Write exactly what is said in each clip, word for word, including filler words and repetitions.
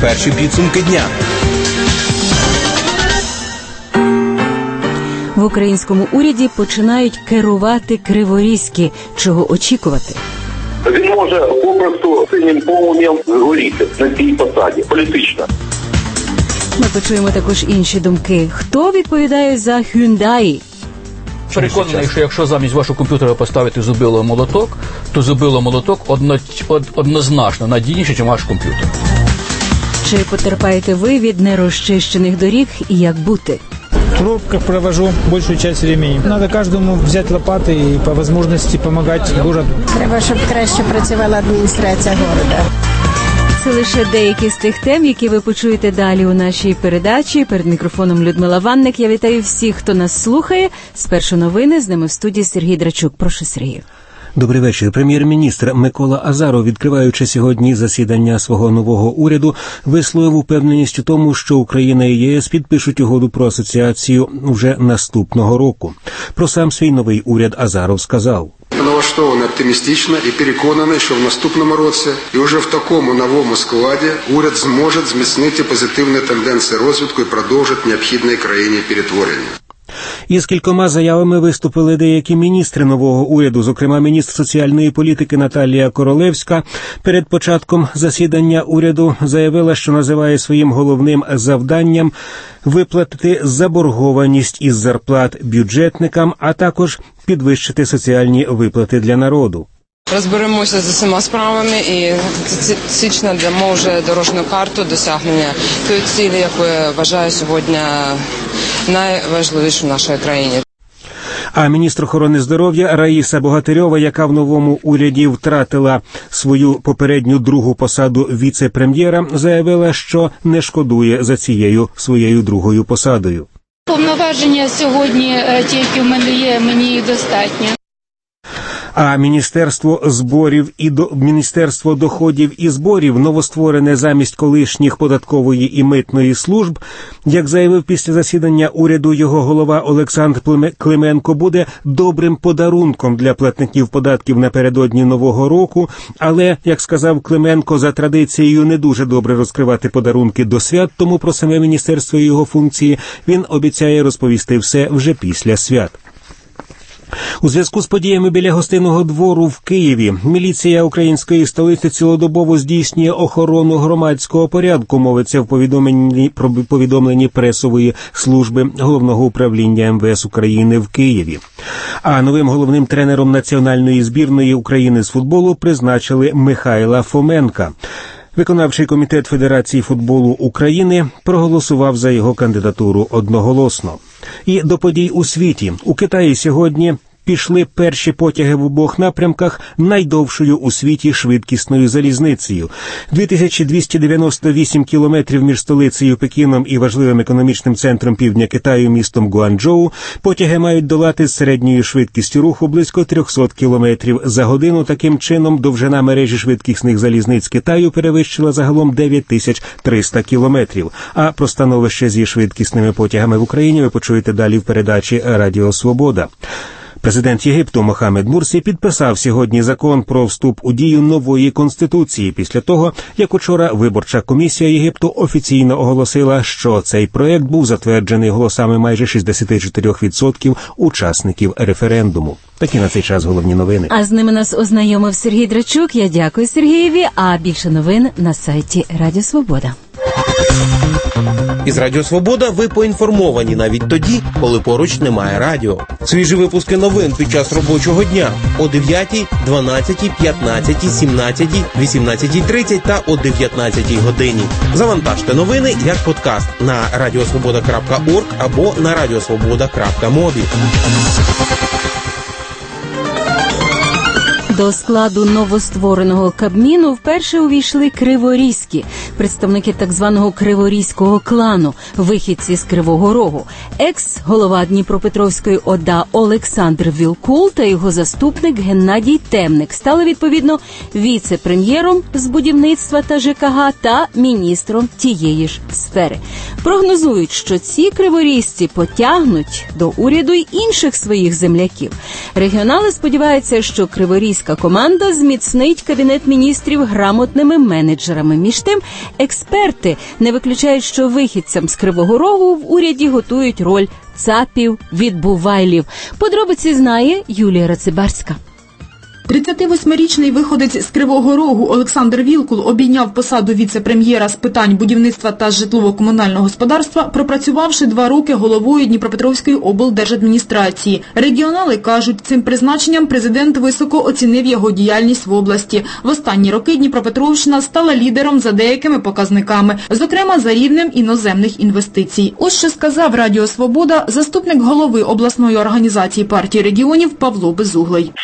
перші підсумки дня. В українському уряді починають керувати Криворізькі. Чого очікувати? Він може попросту синім полум'ям згоріти на цій посаді, політично. Ми почуємо також інші думки. Хто відповідає за Hyundai? Переконаний, що якщо замість вашого комп'ютера поставити зубило молоток, то зубило молоток одно, од, однозначно надійніше, ніж ваш комп'ютер. Чи потерпаєте ви від нерозчищених доріг і як бути? В пробках провожу большую часть времени. Надо каждому взять лопаты и по возможности помогать городу. Треба, щоб краще працювала адміністрація города. Це лише деякі з тих тем, які ви почуєте далі у нашій передачі. Перед мікрофоном Людмила Ванник. Я вітаю всіх, хто нас слухає. Спершу новини, з ними в студії Сергій Драчук. Прошу, Сергію. Добрий вечір. Прем'єр-міністр Микола Азаров, відкриваючи сьогодні засідання свого нового уряду, висловив упевненість у тому, що Україна і ЄС підпишуть угоду про асоціацію вже наступного року. Про сам свій новий уряд Азаров сказав: Налаштований оптимістично і переконаний, що в наступному році і вже в такому новому складі уряд зможе зміцнити позитивні тенденції розвитку і продовжити необхідне країні перетворення. Із кількома заявами виступили деякі міністри нового уряду, зокрема міністр соціальної політики Наталія Королевська. Перед початком засідання уряду заявила, що називає своїм головним завданням виплатити заборгованість із зарплат бюджетникам, а також підвищити соціальні виплати для народу. Розберемося з усіма справами і січня дамо вже дорожню карту досягнення тої цілі, яку я вважаю сьогодні найважливішу в нашій країні. А міністр охорони здоров'я Раїса Богатирьова, яка в новому уряді втратила свою попередню другу посаду віце-прем'єра, заявила, що не шкодує за цією своєю другою посадою. Повноваження сьогодні, ті, які в мене є, мені їх достатньо. А Міністерство зборів і до Міністерство доходів і зборів, новостворене замість колишніх податкової і митної служб, як заявив після засідання уряду його голова Олександр Клименко, буде добрим подарунком для платників податків напередодні Нового року, але, як сказав Клименко, за традицією не дуже добре розкривати подарунки до свят, тому про саме міністерство і його функції він обіцяє розповісти все вже після свят. У зв'язку з подіями біля Гостинного двору в Києві міліція української столиці цілодобово здійснює охорону громадського порядку, мовиться в повідомленні, про повідомленні пресової служби Головного управління ем ве ес України в Києві. А новим головним тренером національної збірної України з футболу призначили Михайла Фоменка. Виконавчий комітет Федерації футболу України проголосував за його кандидатуру одноголосно. І до подій у світі. У Китаї сьогодні пішли перші потяги в обох напрямках найдовшою у світі швидкісною залізницею. дві тисячі двісті дев'яносто вісім кілометрів між столицею Пекіном і важливим економічним центром півдня Китаю містом Гуанчжоу потяги мають долати з середньою швидкістю руху близько триста кілометрів за годину. Таким чином, довжина мережі швидкісних залізниць Китаю перевищила загалом дев'ять тисяч триста кілометрів. А про становище зі швидкісними потягами в Україні ви почуєте далі в передачі «Радіо Свобода». Президент Єгипту Мохаммед Мурсі підписав сьогодні закон про вступ у дію нової конституції після того, як учора виборча комісія Єгипту офіційно оголосила, що цей проект був затверджений голосами майже шістдесят чотири відсотки учасників референдуму. Такі на цей час головні новини. А з ними нас ознайомив Сергій Драчук. Я дякую Сергієві, а більше новин на сайті Радіо Свобода. Із Радіо Свобода ви поінформовані навіть тоді, коли поруч немає радіо. Свіжі випуски новин під час робочого дня о дев'ятій, дванадцятій, п'ятнадцятій, сімнадцятій, вісімнадцятій тридцять та о дев'ятнадцятій годині. Завантажте новини як подкаст на радіосвобода крапка орг або на радіосвобода крапка мобі. До складу новоствореного Кабміну вперше увійшли Криворізькі, представники так званого Криворізького клану, вихідці з Кривого Рогу. Екс-голова Дніпропетровської ОДА Олександр Вілкул та його заступник Геннадій Темник стали, відповідно, віце-прем'єром з будівництва та ЖКГ та міністром тієї ж сфери. Прогнозують, що ці криворізьці потягнуть до уряду й інших своїх земляків. Регіонали сподіваються, що Криворізька прокурорська команда зміцнить Кабінет міністрів грамотними менеджерами. Між тим, експерти не виключають, що вихідцям з Кривого Рогу в уряді готують роль цапів-відбувайлів. Подробиці знає Юлія Рацибарська. тридцятивосьмирічний виходець з Кривого Рогу Олександр Вілкул обійняв посаду віце-прем'єра з питань будівництва та житлово-комунального господарства, пропрацювавши два роки головою Дніпропетровської облдержадміністрації. Регіонали кажуть, цим призначенням президент високо оцінив його діяльність в області. В останні роки Дніпропетровщина стала лідером за деякими показниками, зокрема за рівнем іноземних інвестицій. Ось що сказав Радіо Свобода заступник голови обласної організації партії регіонів Павло Безуглий.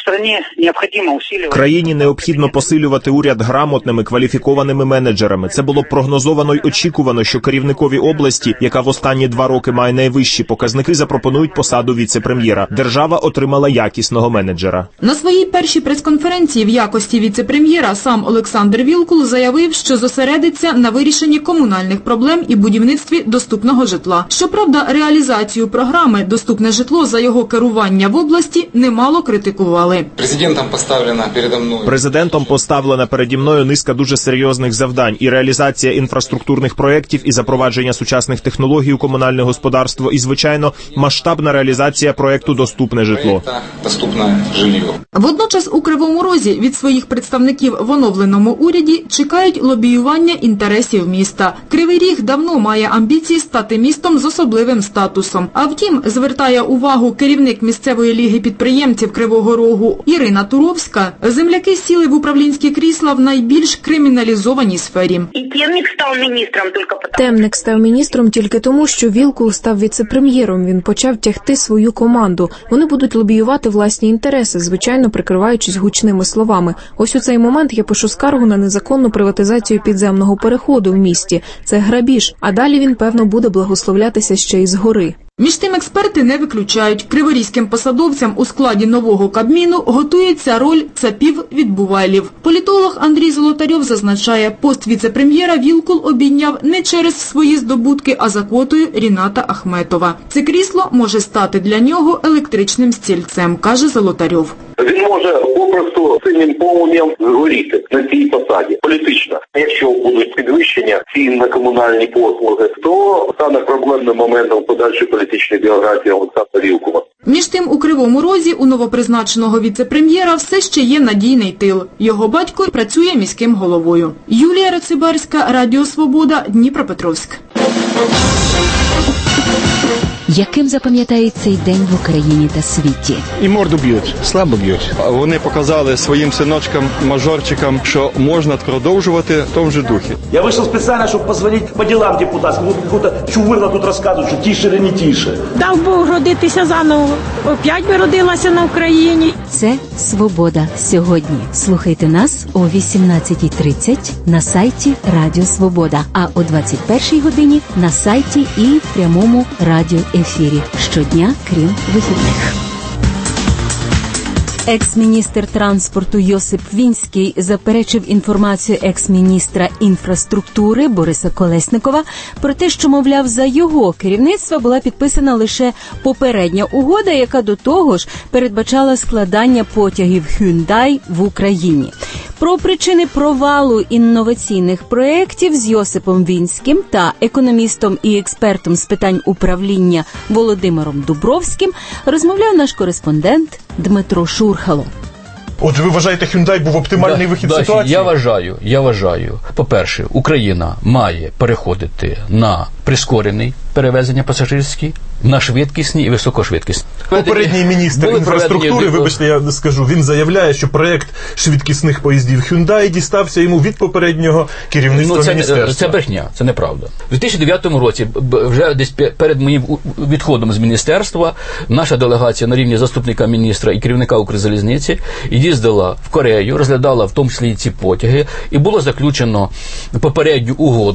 Країні необхідно посилювати уряд грамотними, кваліфікованими менеджерами. Це було прогнозовано й очікувано, що керівникові області, яка в останні два роки має найвищі показники, запропонують посаду віце-прем'єра. Держава отримала якісного менеджера. На своїй першій прес-конференції в якості віце-прем'єра сам Олександр Вілкул заявив, що зосередиться на вирішенні комунальних проблем і будівництві доступного житла. Щоправда, реалізацію програми «Доступне житло» за його керування в області немало критикували. Президентом поставлена передо мною. Президентом поставлена переді мною низка дуже серйозних завдань. І реалізація інфраструктурних проєктів, і запровадження сучасних технологій у комунальне господарство, і, звичайно, масштабна реалізація проєкту «Доступне житло». Доступне житло. Водночас у Кривому Розі від своїх представників в оновленому уряді чекають лобіювання інтересів міста. Кривий Ріг давно має амбіції стати містом з особливим статусом. А втім, звертає увагу керівник місцевої ліги підприємців Кривого Рогу Ірина Туровська, земляки сіли в управлінські крісла в найбільш криміналізованій сфері. І Темник став міністром тільки тому. Темник став міністром тільки тому, що Вілкул став віце-прем'єром. Він почав тягти свою команду. Вони будуть лобіювати власні інтереси, звичайно, прикриваючись гучними словами. Ось у цей момент я пишу скаргу на незаконну приватизацію підземного переходу в місті. Це грабіж, а далі він, певно, буде благословлятися ще й згори. Між тим експерти не виключають, криворізьким посадовцям у складі нового Кабміну готується роль цапів-відбувайлів. Політолог Андрій Золотарьов зазначає, пост віце-прем'єра Вілкул обійняв не через свої здобутки, а за квотою Ріната Ахметова. Це крісло може стати для нього електричним стільцем, каже Золотарьов. Він може попросту синім полум'ям згоріти на цій посаді політично. Якщо будуть підвищення цін на комунальні послуги, то стане проблемним моментом подальшої політичної біографії Олександра Вілкула. Між тим, у Кривому Розі у новопризначеного віце-прем'єра все ще є надійний тил. Його батько працює міським головою. Юлія Рацибарська, Радіо Свобода, Дніпропетровськ. Яким запам'ятається цей день в Україні та світі? І морду б'ють, слабо б'ють. Вони показали своїм синочкам, мажорчикам, що можна продовжувати в тому же духі. Я вийшов спеціально, щоб позвонити по ділам депутатським. Тут якусь чувирла тут розказують, що тіше чи не тіше. Дав Бог родитися заново. Опять би родилася на Україні. Це «Свобода сьогодні». Слухайте нас о вісімнадцятій тридцять на сайті Радіо Свобода, а о двадцять першій годині на сайті і в прямому радіоефірі. Щодня, крім вихідних. Екс-міністр транспорту Йосип Вінський заперечив інформацію екс-міністра інфраструктури Бориса Колєснікова про те, що, мовляв, за його керівництва була підписана лише попередня угода, яка до того ж передбачала складання потягів Hyundai в Україні. Про причини провалу інноваційних проєктів з Йосипом Вінським та економістом і експертом з питань управління Володимиром Дубровським розмовляв наш кореспондент Дмитро Шурхало. Отже, ви вважаєте, Hyundai був оптимальний да, вихід да, ситуації? Я вважаю, я вважаю. По-перше, Україна має переходити на прискорений перевезення пасажирські, на швидкісні і високошвидкісні. Попередній міністр Були інфраструктури, проведені... вибачте, я скажу, він заявляє, що проєкт швидкісних поїздів Hyundai дістався йому від попереднього керівництва ну, це, міністерства. Це брехня, це неправда. У дві тисячі дев'ятому році, вже десь перед моїм відходом з міністерства, наша делегація на рівні заступника міністра і керівника Укрзалізниці їздила в Корею, розглядала в тому числі і ці потяги, і було заключено попередню угоду,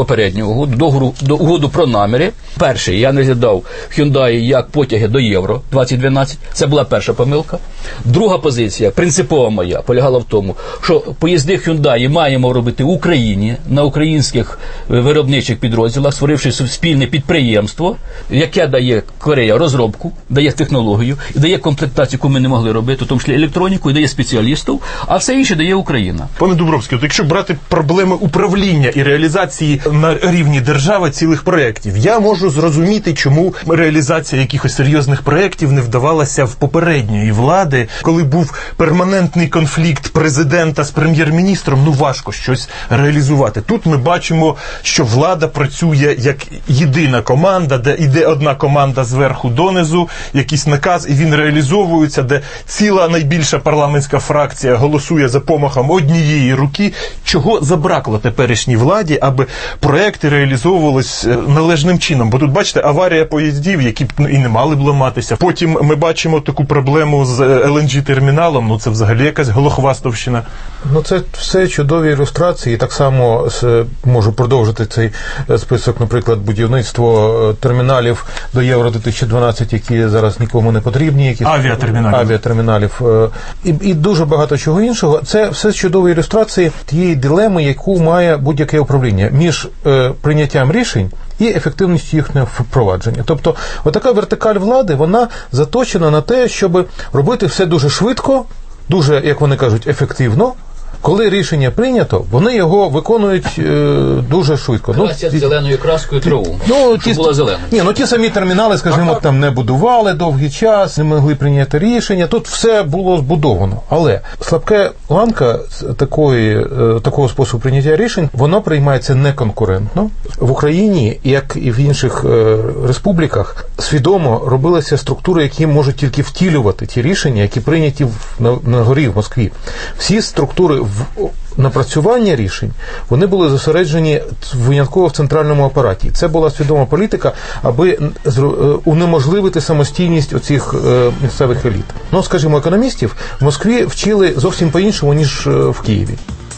попередню угоду, договору, до угоду про наміри. Перший, я не розглядав Hyundai як потяги до Євро двадцять дванадцять. Це була перша помилка. Друга позиція, принципова моя, полягала в тому, що поїзди Hyundai маємо робити в Україні, на українських виробничих підрозділах, створивши спільне підприємство, яке дає Корея розробку, дає технологію, і дає комплектацію, яку ми не могли робити, в тому числі електроніку, і дає спеціалістів, а все інше дає Україна. Пане Дубровський, от якщо брати проблеми управління і реалізації на рівні держави цілих проєктів, я можу зрозуміти, чому реалізація якихось серйозних проєктів не вдавалася в попередньої влади, коли був перманентний конфлікт президента з прем'єр-міністром, ну важко щось реалізувати. Тут ми бачимо, що влада працює як єдина команда, де йде одна команда зверху донизу, якийсь наказ, і він реалізовується, де ціла найбільша парламентська фракція голосує за помахом однієї руки. Чого забракло теперішній владі, аби проекти реалізовувались належним чином? Бо тут, бачите, аварія поїздів, які б і не мали б ламатися. Потім ми бачимо таку проблему з ел ен джі-терміналом, ну це взагалі якась голохвастовщина. Ну це все чудові ілюстрації. Так само можу продовжити цей список, наприклад, будівництво терміналів до Євро дві тисячі дванадцять, які зараз нікому не потрібні. Які... Авіатерміналів. Авіатерміналів. І, і дуже багато чого іншого. Це все чудові ілюстрації тієї дилеми, яку має будь-яке управління між е, прийняттям рішень і ефективністю їхнього впровадження. Тобто, отака вертикаль влади, вона заточена на те, щоб робити все дуже швидко, дуже, як вони кажуть, ефективно. Коли рішення прийнято, вони його виконують е, дуже швидко. Красять ну, зеленою краскою траву, ну, ті, була зелена. Ні, ну ті самі термінали, скажімо, там не будували довгий час, не могли прийняти рішення. Тут все було збудовано. Але слабка ланка такої, е, такого способу прийняття рішень, воно приймається неконкурентно. В Україні, як і в інших е, республіках, свідомо робилися структури, які можуть тільки втілювати ті рішення, які прийняті в, на, на горі в Москві. Всі структури в напрацювання рішень, вони були зосереджені винятково в центральному апараті. Це була свідома політика, аби унеможливити самостійність оцих місцевих еліт. Ну, скажімо, економістів в Москві вчили зовсім по-іншому, ніж в Києві.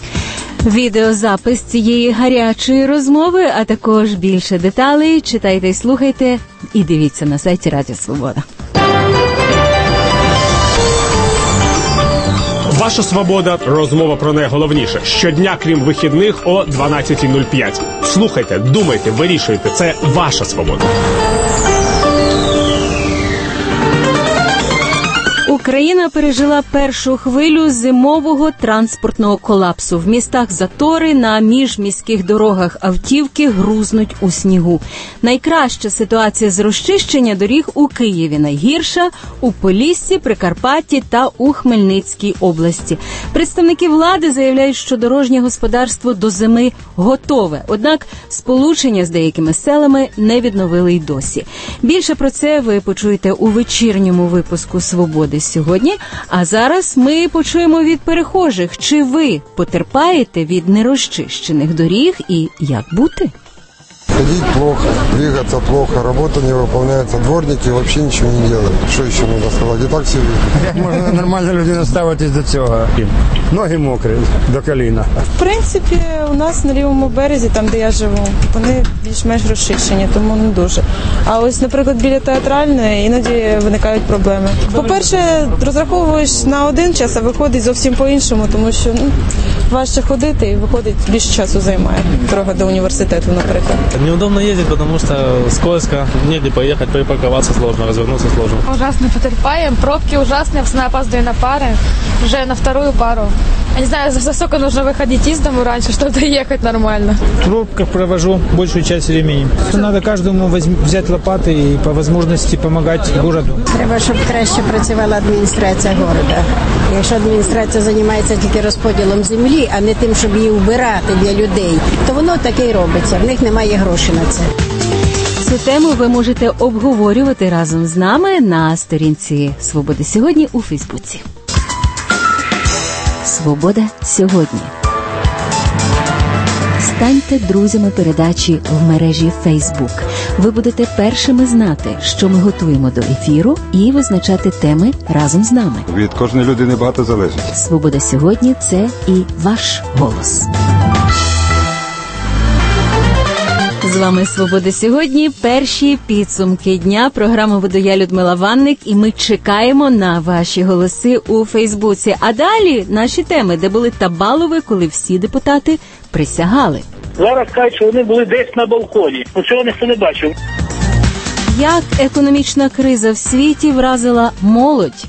Відеозапис цієї гарячої розмови, а також більше деталей читайте і слухайте, і дивіться на сайті Радіо Свобода. Ваша свобода. Розмова про найголовніше. Щодня, крім вихідних, о дванадцята нуль п'ять. Слухайте, думайте, вирішуйте. Це ваша свобода. Україна пережила першу хвилю зимового транспортного колапсу. В містах затори, на міжміських дорогах автівки грузнуть у снігу. Найкраща ситуація з розчищення доріг у Києві, найгірша – у Поліссі, Прикарпатті та у Хмельницькій області. Представники влади заявляють, що дорожнє господарство до зими готове. Однак сполучення з деякими селами не відновили й досі. Більше про це ви почуєте у вечірньому випуску «Свободи» сьогодні. А зараз ми почуємо від перехожих, чи ви потерпаєте від нерозчищених доріг і як бути? Ходить плохо, двигаться плохо, работа не выполняется, дворники вообще ничего не делают. Что еще можно сказать? И так все видно. Як можна нормально людина ставитись до цього? Ноги мокрі до коліна. В принципі, у нас на лівому березі, там де я живу, вони більш-менш розчищені, тому не дуже. А ось, наприклад, біля Театральної іноді виникають проблеми. По-перше, розраховуєш на один час, а виходить зовсім по-іншому, тому що ну, важче ходити і виходить, більше часу займає. Дорога до університету, наприклад. Неудобно ездить, потому что скользко, негде поехать, припарковаться сложно, развернуться сложно. Ужасно потерпаем, пробки ужасные, я постоянно опаздываю на пары, уже на вторую пару. Я не знаю, за сколько нужно выходить из дому раньше, чтобы доехать нормально. В пробках провожу большую часть времени. Надо каждому взять лопаты и по возможности помогать городу. Треба, щоб краще працювала адміністрація города. Якщо адміністрація займається тільки розподілом землі, а не тим, щоб її вбирати для людей, то воно таке й робиться. В них немає грошей на це. Цю тему ви можете обговорювати разом з нами на сторінці «Свободи сьогодні» у Фейсбуці. «Свобода сьогодні». Станьте друзями передачі в мережі Facebook. Ви будете першими знати, що ми готуємо до ефіру, і визначати теми разом з нами. Від кожної людини багато залежить. «Свобода сьогодні» – це і ваш голос. З вами «Свобода сьогодні». Перші підсумки дня. Програму веду я, Людмила Ванник, і ми чекаємо на ваші голоси у Фейсбуці. А далі наші теми, де були Табалови, коли всі депутати присягали. Зараз кажуть, що вони були десь на балконі. Ну, цього ніхто не бачив. Як економічна криза в світі вразила молодь?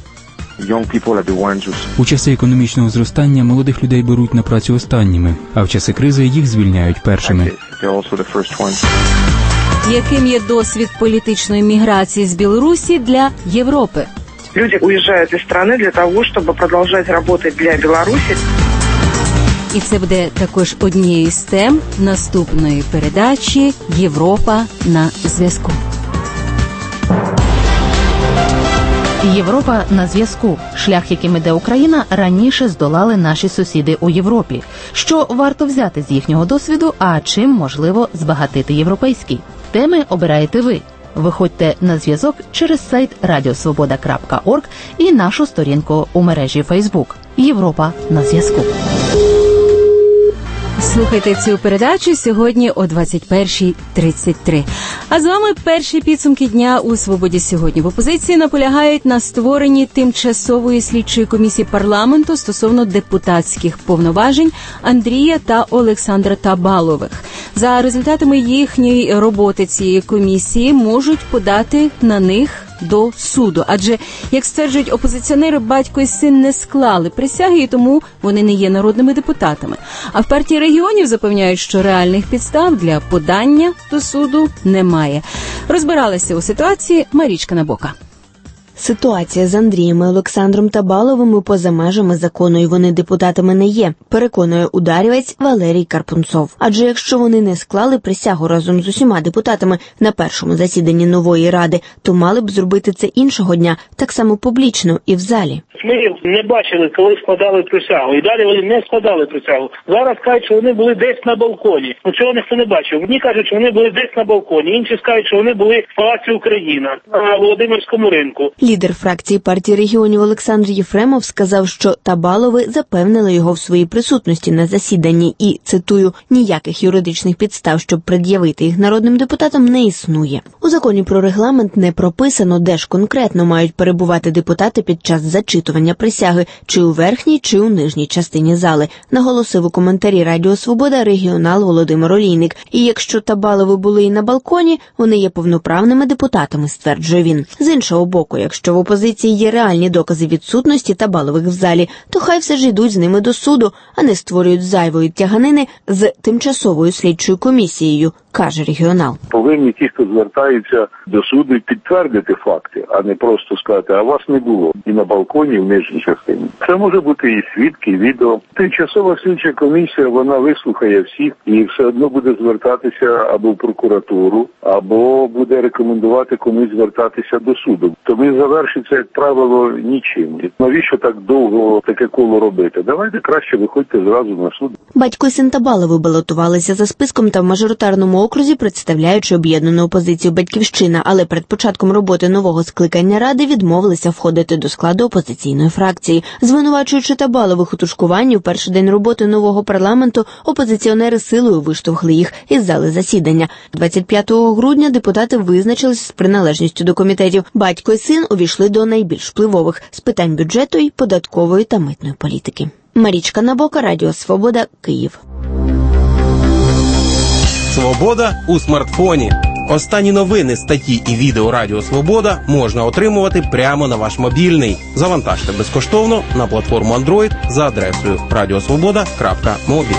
У часи економічного зростання молодих людей беруть на працю останніми, а в часи кризи їх звільняють першими. Яким є досвід політичної міграції з Білорусі для Європи? Люди уїжджають із країни для того, щоб продовжувати працювати для Білорусі. І це буде також однією з тем наступної передачі «Європа на зв'язку». Європа на зв'язку. Шлях, яким іде Україна, раніше здолали наші сусіди у Європі. Що варто взяти з їхнього досвіду, а чим можливо збагатити європейський? Теми обираєте ви. Виходьте на зв'язок через сайт радіосвобода крапка орг і нашу сторінку у мережі Фейсбук. Європа на зв'язку. Слухайте цю передачу сьогодні о двадцять першій тридцять три. А з вами перші підсумки дня у «Свободі сьогодні». В опозиції наполягають на створенні тимчасової слідчої комісії парламенту стосовно депутатських повноважень Андрія та Олександра Табалових. За результатами їхньої роботи цієї комісії можуть подати на них до суду. Адже, як стверджують опозиціонери, батько і син не склали присяги, і тому вони не є народними депутатами. А в партії регіонів запевняють, що реальних підстав для подання до суду немає. Розбиралася у ситуації Марічка Набока. Ситуація з Андрієм і Олександром Табаловими поза межами закону, і вони депутатами не є, переконує ударівець Валерій Карпунцов. Адже якщо вони не склали присягу разом з усіма депутатами на першому засіданні нової ради, то мали б зробити це іншого дня, так само публічно і в залі. Ми не бачили, коли складали присягу, і далі вони не складали присягу. Зараз кажуть, що вони були десь на балконі. Ну, цього ніхто не бачив. Одні кажуть, що вони були десь на балконі, інші скажуть, що вони були в Палаці Україна на Володимирському ринку. Лідер фракції партії регіонів Олександр Єфремов сказав, що Табалови запевнили його в своїй присутності на засіданні і, цитую, «ніяких юридичних підстав, щоб пред'явити їх народним депутатам, не існує». У законі про регламент не прописано, де ж конкретно мають перебувати депутати під час зачитування присяги, чи у верхній, чи у нижній частині зали, наголосив у коментарі Радіо Свобода регіонал Володимир Олійник. І якщо Табалови були і на балконі, вони є повноправними депутатами, стверджує він. З іншого боку, якщо в опозиції є реальні докази відсутності Табалових в залі, то хай все ж йдуть з ними до суду, а не створюють зайвої тяганини з тимчасовою слідчою комісією, каже регіонал. Повинні ті, хто звертаються до суду, підтвердити факти, а не просто сказати, а вас не було і на балконі, і в нижній частині. Це може бути і свідки, і відео. Тимчасова слідча комісія, вона вислухає всіх і все одно буде звертатися або в прокуратуру, або буде рекомендувати комусь звертатися до суду. Тобі завершиться, як правило, нічим. Навіщо так довго таке коло робити? Давайте краще виходьте зразу на суд. Батько і син Табалови балотувалися за списком та в мажоритарному окрузі, представляючи об'єднану опозицію «Батьківщина», але перед початком роботи нового скликання Ради відмовилися входити до складу опозиційної фракції. Звинувачуючи Табалових у тушкуванні в перший день роботи нового парламенту, опозиціонери силою виштовхли їх із зали засідання. двадцять п'ятого грудня депутати визначились з приналежністю до комітетів. Батько і син увійшли до найбільш впливових з питань бюджету й податкової та митної політики. Марічка Набока, Радіо Свобода, Київ. Свобода у смартфоні. Останні новини, статті і відео Радіо Свобода можна отримувати прямо на ваш мобільний. Завантажте безкоштовно на платформу Android за адресою радіосвобода крапка мобі.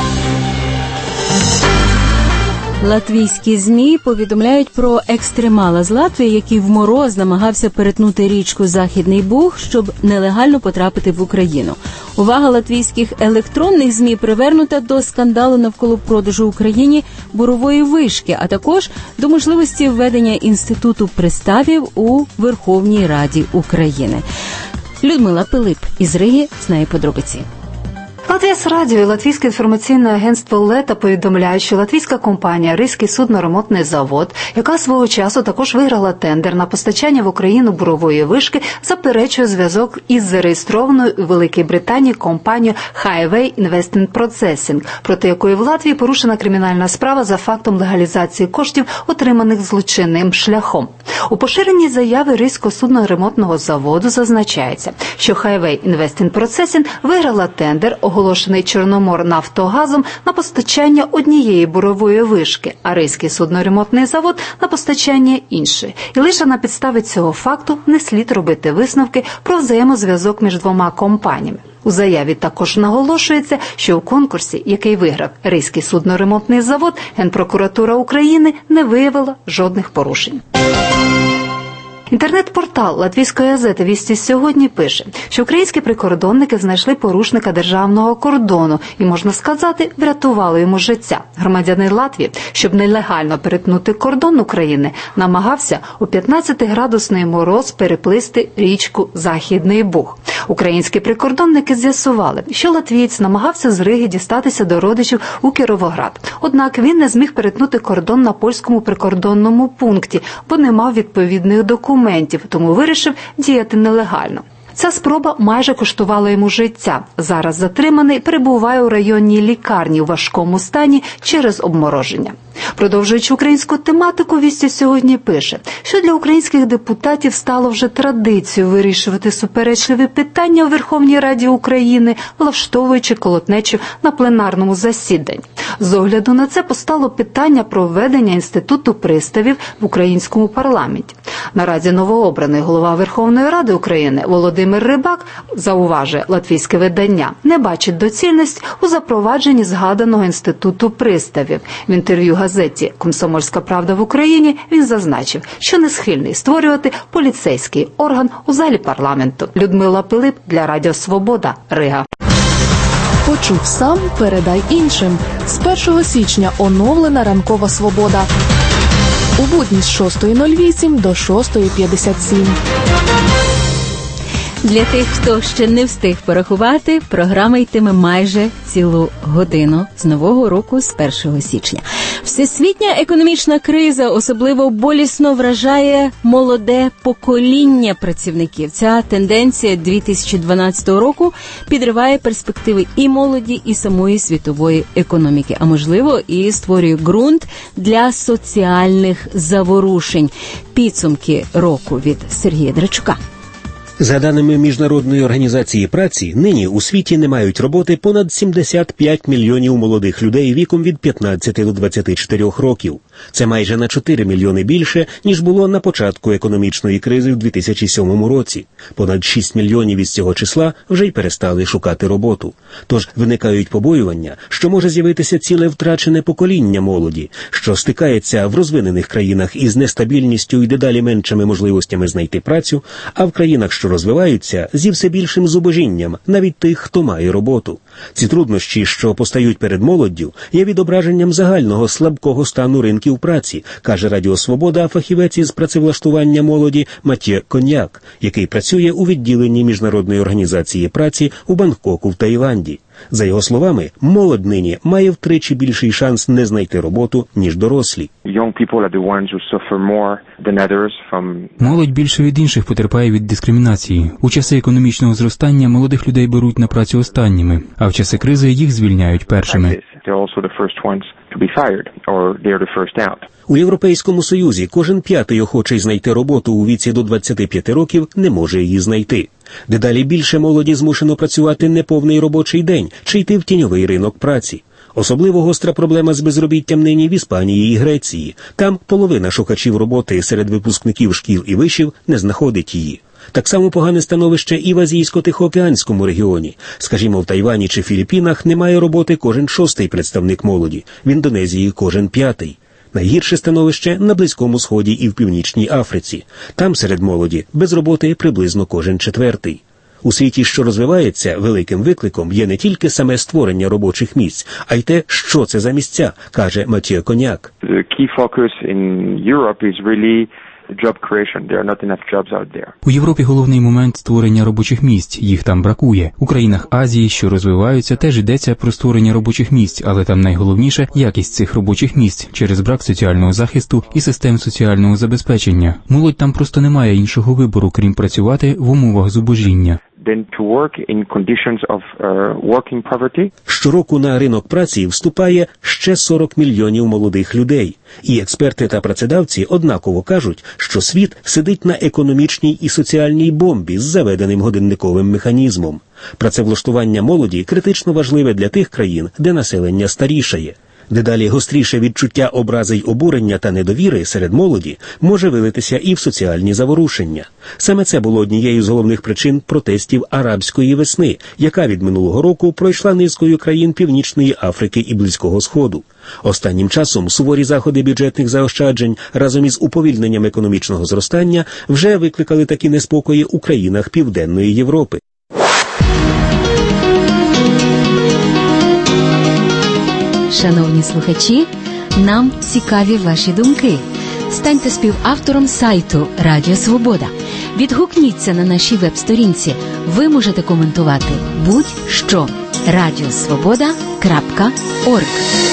Латвійські ЗМІ повідомляють про екстремала з Латвії, який в мороз намагався перетнути річку Західний Буг, щоб нелегально потрапити в Україну. Увага латвійських електронних ЗМІ привернута до скандалу навколо продажу Україні бурової вишки, а також до можливості введення інституту приставів у Верховній Раді України. Людмила Пилип із Риги знає подробиці. Латвія Радіо і Латвійське інформаційне агентство «Лета» повідомляють, що латвійська компанія «Ризький судноремонтний завод», яка свого часу також виграла тендер на постачання в Україну бурової вишки, заперечує зв'язок із зареєстрованою у Великій Британії компанією Highway Investment Processing, проти якої в Латвії порушена кримінальна справа за фактом легалізації коштів, отриманих злочинним шляхом. У поширеній заяві Ризького судноремонтного заводу зазначається, що Highway Investment Processing виграла тендер, оголошений Чорноморнафтогазом, на постачання однієї бурової вишки, а Ризький судноремонтний завод на постачання іншої. І лише на підставі цього факту не слід робити висновки про взаємозв'язок між двома компаніями. У заяві також наголошується, що у конкурсі, який виграв Ризький судноремонтний завод, Генпрокуратура України не виявила жодних порушень. Інтернет-портал латвійської газети «Вісті сьогодні» пише, що українські прикордонники знайшли порушника державного кордону і, можна сказати, врятували йому життя. Громадянин Латвії, щоб нелегально перетнути кордон України, намагався у п'ятнадцятиградусний мороз переплисти річку Західний Буг. Українські прикордонники з'ясували, що латвієць намагався з Риги дістатися до родичів у Кіровоград. Однак він не зміг перетнути кордон на польському прикордонному пункті, бо не мав відповідних документів, тому вирішив діяти нелегально. Ця спроба майже коштувала йому життя. Зараз затриманий перебуває у районній лікарні у важкому стані через обмороження. Продовжуючи українську тематику, «Вісті сьогодні» пише, що для українських депутатів стало вже традицією вирішувати суперечливі питання у Верховній Раді України, влаштовуючи колотнечу на пленарному засіданні. З огляду на це постало питання про введення інституту приставів в українському парламенті. Наразі новообраний голова Верховної Ради України Володимир Рибак, зауважує латвійське видання, не бачить доцільності у запровадженні згаданого інституту приставів. В інтерв'ю газеті «Комсомольська правда в Україні» він зазначив, що не схильний створювати поліцейський орган у залі парламенту. Людмила Пилип для Радіо Свобода, Рига. Почув сам, передай іншим. З першого січня оновлена ранкова «Свобода». У будні з шостої нуль вісім до шостої п'ятдесят сім. Для тих, хто ще не встиг порахувати, програма йтиме майже цілу годину з нового року, з першого січня. Всесвітня економічна криза особливо болісно вражає молоде покоління працівників. Ця тенденція дві тисячі дванадцятого року підриває перспективи і молоді, і самої світової економіки, а можливо і створює ґрунт для соціальних заворушень. Підсумки року від Сергія Драчука. За даними Міжнародної організації праці, нині у світі не мають роботи понад сімдесят п'ять мільйонів молодих людей віком від п'ятнадцяти до двадцяти чотирьох років. Це майже на чотири мільйони більше, ніж було на початку економічної кризи в дві тисячі сьомому році. Понад шість мільйонів із цього числа вже й перестали шукати роботу. Тож виникають побоювання, що може з'явитися ціле втрачене покоління молоді, що стикається в розвинених країнах із нестабільністю і дедалі меншими можливостями знайти працю, а в країнах, що розвиваються, зі все більшим зубожінням навіть тих, хто має роботу. Ці труднощі, що постають перед молоддю, є відображенням загального слабкого стану ринків праці, каже Радіо Свобода фахівець із працевлаштування молоді Матє Коняк, який працює у відділенні Міжнародної організації праці у Бангкоку в Таїланді. За його словами, молодь нині має втричі більший шанс не знайти роботу, ніж дорослі. Молодь більше від інших потерпає від дискримінації. У часи економічного зростання молодих людей беруть на працю останніми, а в часи кризи їх звільняють першими. У Європейському Союзі кожен п'ятий охочий знайти роботу у віці до двадцяти п'яти років не може її знайти. Дедалі більше молоді змушено працювати неповний робочий день чи йти в тіньовий ринок праці. Особливо гостра проблема з безробіттям нині в Іспанії і Греції. Там половина шукачів роботи серед випускників шкіл і вишів не знаходить її. Так само погане становище і в Азійсько-Тихоокеанському регіоні. Скажімо, в Тайвані чи Філіппінах немає роботи кожен шостий представник молоді, в Індонезії кожен п'ятий. Найгірше становище на Близькому Сході і в Північній Африці. Там серед молоді без роботи приблизно кожен четвертий. У світі, що розвивається, великим викликом є не тільки саме створення робочих місць, а й те, що це за місця, каже Матє Коняк. У Європі головний момент створення робочих місць. Їх там бракує. У країнах Азії, що розвиваються, теж йдеться про створення робочих місць, але там найголовніше – якість цих робочих місць через брак соціального захисту і систем соціального забезпечення. Молодь там просто не має іншого вибору, крім працювати в умовах зубожіння. Щороку на ринок праці вступає ще сорок мільйонів молодих людей. І експерти та працедавці однаково кажуть, що світ сидить на економічній і соціальній бомбі з заведеним годинниковим механізмом. Працевлаштування молоді критично важливе для тих країн, де населення старішає. Дедалі гостріше відчуття образи й обурення та недовіри серед молоді може вилитися і в соціальні заворушення. Саме це було однією з головних причин протестів арабської весни, яка від минулого року пройшла низкою країн Північної Африки і Близького Сходу. Останнім часом суворі заходи бюджетних заощаджень разом із уповільненням економічного зростання вже викликали такі неспокої у країнах Південної Європи. Шановні слухачі, нам цікаві ваші думки. Станьте співавтором сайту Радіо Свобода. Відгукніться на нашій веб-сторінці. Ви можете коментувати будь-що. радіосвобода крапка орг.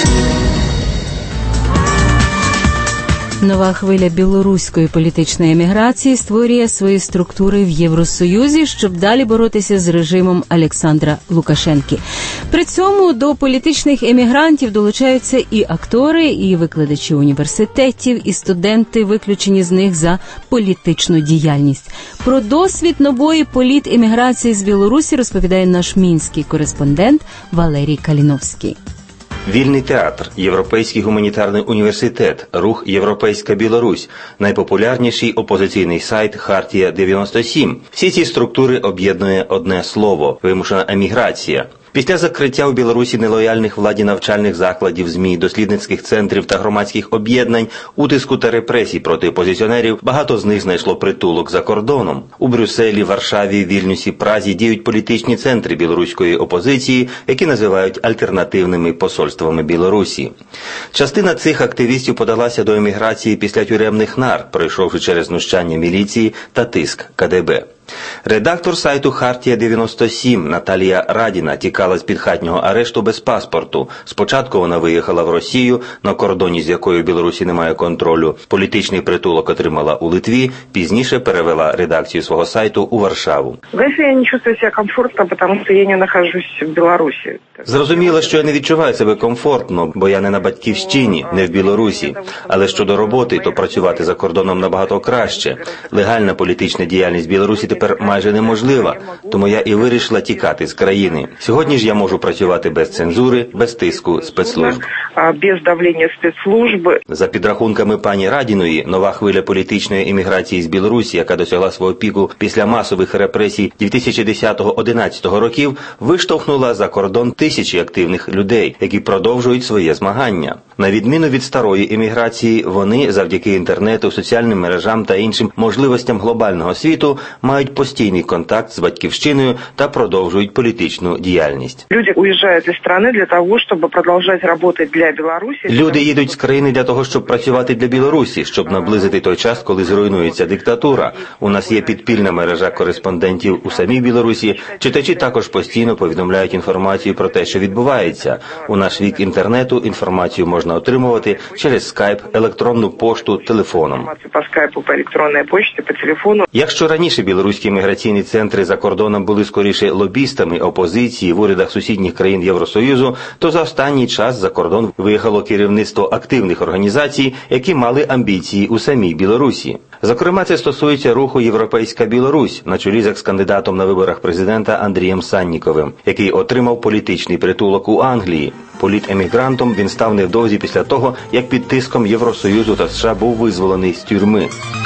Нова хвиля білоруської політичної еміграції створює свої структури в Євросоюзі, щоб далі боротися з режимом Олександра Лукашенки. При цьому до політичних емігрантів долучаються і актори, і викладачі університетів, і студенти, виключені з них за політичну діяльність. Про досвід нової політеміграції з Білорусі розповідає наш мінський кореспондент Валерій Каліновський. Вільний театр, Європейський гуманітарний університет, рух «Європейська Білорусь», найпопулярніший опозиційний сайт «Хартія дев'яносто сім». Всі ці структури об'єднує одне слово – вимушена еміграція. Після закриття у Білорусі нелояльних владі навчальних закладів, ЗМІ, дослідницьких центрів та громадських об'єднань, утиску та репресій проти опозиціонерів, багато з них знайшло притулок за кордоном. У Брюсселі, Варшаві, Вільнюсі, Празі діють політичні центри білоруської опозиції, які називають альтернативними посольствами Білорусі. Частина цих активістів подалася до еміграції після тюремних нар, пройшовши через знущання міліції та тиск КДБ. Редактор сайту «Хартія дев'яносто сім» Наталія Радіна тікала з підхатнього арешту без паспорту. Спочатку вона виїхала в Росію, на кордоні з якою в Білорусі немає контролю. Політичний притулок отримала у Литві, пізніше перевела редакцію свого сайту у Варшаву. Я не чувствую себе комфортно, тому що я не нахожусь в Білорусі. Зрозуміло, що я не відчуваю себе комфортно, бо я не на батьківщині, не в Білорусі. Але щодо роботи, то працювати за кордоном набагато краще. Легальна політична діяльність Білорусі тепер майже неможлива, тому я і вирішила тікати з країни. Сьогодні ж я можу працювати без цензури, без тиску спецслужб. Без давлення спецслужб. За підрахунками пані Радіної, нова хвиля політичної еміграції з Білорусі, яка досягла свого піку після масових репресій дві тисячі десятого-одинадцятого років, виштовхнула за кордон тисячі активних людей, які продовжують своє змагання. На відміну від старої еміграції, вони завдяки інтернету, соціальним мережам та іншим можливостям глобального світу мають постійний контакт з батьківщиною та продовжують політичну діяльність. Люди уїжджають із країни для того, щоб продовжувати працювати для Білорусі. Люди їдуть з країни для того, щоб працювати для Білорусі, щоб наблизити той час, коли зруйнується диктатура. У нас є підпільна мережа кореспондентів у самій Білорусі. Читачі також постійно повідомляють інформацію про те, що відбувається. У наш вік інтернету інформацію можна отримувати через скайп, електронну пошту, телефоном. По скайпу, по електронній пошті, по телефону. Якщо раніше білоруські міграційні центри за кордоном були скоріше лобістами опозиції в урядах сусідніх країн Євросоюзу, то за останній час за кордон виїхало керівництво активних організацій, які мали амбіції у самій Білорусі. Зокрема, це стосується руху «Європейська Білорусь» на чолі з екс-кандидатом на виборах президента Андрієм Санніковим, який отримав політичний притулок у Англії. Політемігрантом він став невдовзі після того, як під тиском Євросоюзу та США був визволений з тюрми.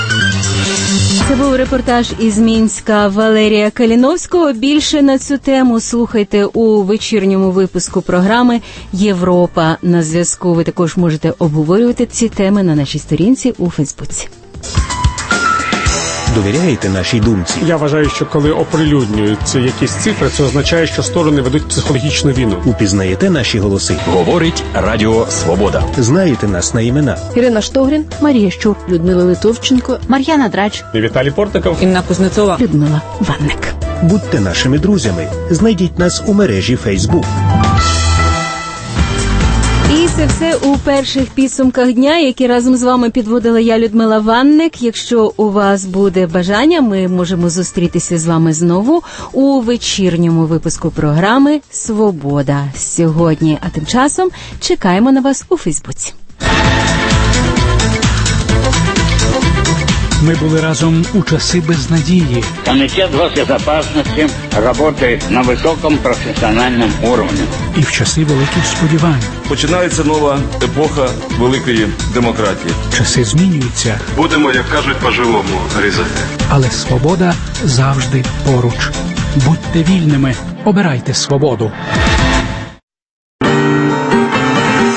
Це був репортаж із Мінська Валерія Каліновського. Більше на цю тему слухайте у вечірньому випуску програми «Європа на зв'язку». Ви також можете обговорювати ці теми на нашій сторінці у Фейсбуці. Довіряєте нашій думці? Я вважаю, що коли оприлюднюються якісь цифри, це означає, що сторони ведуть психологічну війну. Упізнаєте наші голоси? Говорить Радіо Свобода. Знаєте нас на імена? Ірина Штогрін, Марія Щур, Людмила Литовченко, Мар'яна Драч, Віталій Портников, Інна Кузнецова, Людмила Ванник. Будьте нашими друзями. Знайдіть нас у мережі Фейсбук. І це все у перших підсумках дня, які разом з вами підводила я, Людмила Ванник. Якщо у вас буде бажання, ми можемо зустрітися з вами знову у вечірньому випуску програми «Свобода» сьогодні. А тим часом чекаємо на вас у Фейсбуці. Мы были разом у часы безнадеги. Комитет госбезопасности работает на высоком профессиональном уровне. І в часи великих сподівань. Починається нова епоха великої демократії. Часи змінюються. Будемо, як кажуть, по-живому різати. Але свобода завжди поруч. Будьте вільними, обирайте свободу.